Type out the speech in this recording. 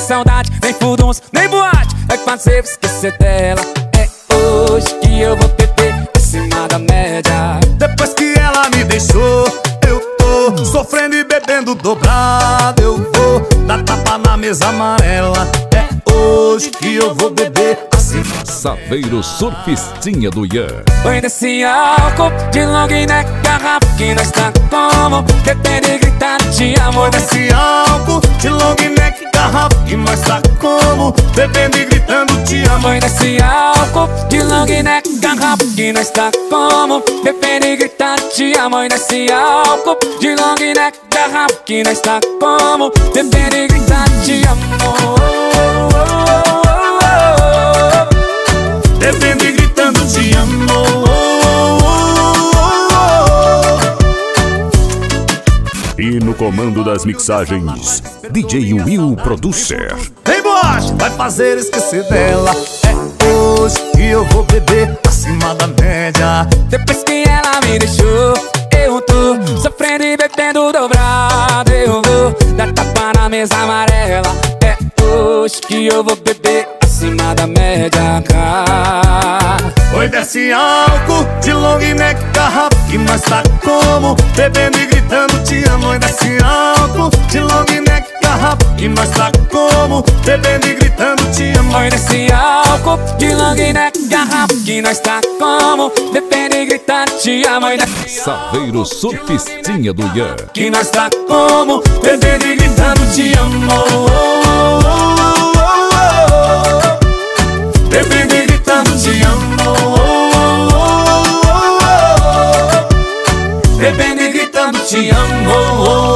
saudade, nem furdunço, nem boate vai fazer eu esquecer dela. É hoje que eu vou beber acima da média. Depois que ela me deixou, eu tô sofrendo e bebendo dobrado. Eu vou dar tapa na mesa amarela. É hoje que eu vou beber acima. Saveiro Surfistinha do Ian. Põe desse álcool de long neck, garrafa que nós tá como bebendo e gritando te amo. Desse álcool de long neck, garrafa que nós tá como bebendo e gritando te amo. Põe desse álcool de long neck, garrafa que nós tá como bebendo e gritando te amo. E nesse álcool de long neck, garrafa que nós tá como bebendo e gritando te amo. Bebendo e gritando te amo. E no comando das mixagens, DJ Will Producer. Ei, boate, vai fazer esquecer dela. É hoje que eu vou beber acima da média. Depois que ela me deixou, eu tô sofrendo e bebendo dobrado. Eu vou dar tapa na mesa amarela. É hoje que eu vou beber acima da média. Oi, desce álcool de long neck, garrafa que nós tá como bebendo e gritando te amo. Oi, desce álcool de long neck, garrafa que nós tá como bebendo e gritando te amo. Oi, desse álcool de long neck, garrafa que nós tá como bebendo e gritando te amo. Saveiro Surfistinha do Ian. Que nós tá como bebendo e gritando te amo. Bebendo e gritando te amo. Bebendo e gritando te amo.